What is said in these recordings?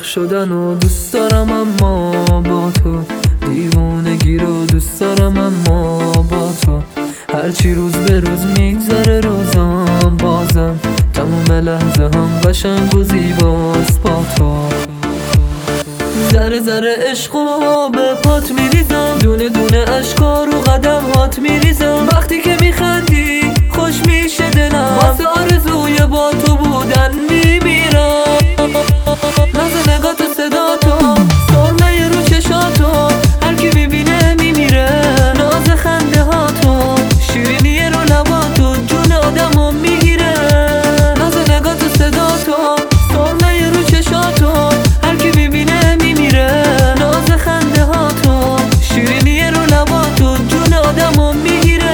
شدن و دوست دارم اما با تو، دیوونگی رو دوست دارم اما با تو. هرچی روز به روز میگذره روزام بازم تموم لحظه هم قشنگ و زیباست با تو. ذره ذره عشقو به پات میریزم، دونه دونه اشکا رو قدم هات میریزم. وقتی که میخندی خوش میشه دلم، واسه آرزوی با تو بودن میمیرم. ناز نگات و صدا تو، سرمه رو چشاتو، هر کی ببینه میمیره. ناز خنده ها تو، شیرینی رو لباتو، جون آدمو میگیره. ناز نگات و صدا تو، سرمه رو چشاتو، هر کی ببینه میمیره. ناز خنده ها تو، شیرینی رو لباتو، جون آدمو میگیره.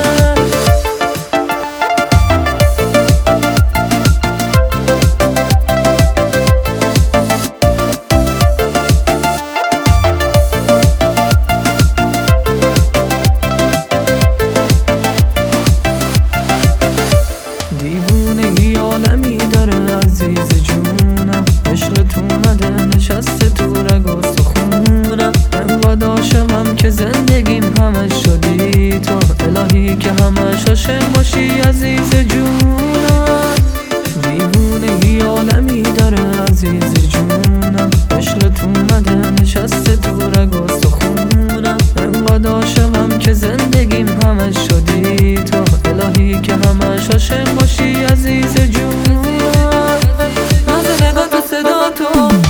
دیوونگی عالمی داره عزیز جونم، عشقت اومده نشسته تو رگ و سخونم. انقدر عاشقم که زندگیم همش شدی تو، الهی که همش عاشق باشی عزیز جونم. دیوونگی عالمی داره عزیز جونم، عشقت اومده نشسته تو رگ و سخونم. انقدر عاشقم که زندگیم همش شدی تو، الهی که همش عاشق باشی عزیز جونم. ناز نگات و صدا تو،